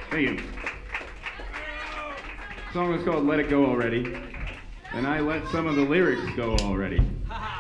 Thank you. The song was called Let It Go Already, and I let some of the lyrics go already.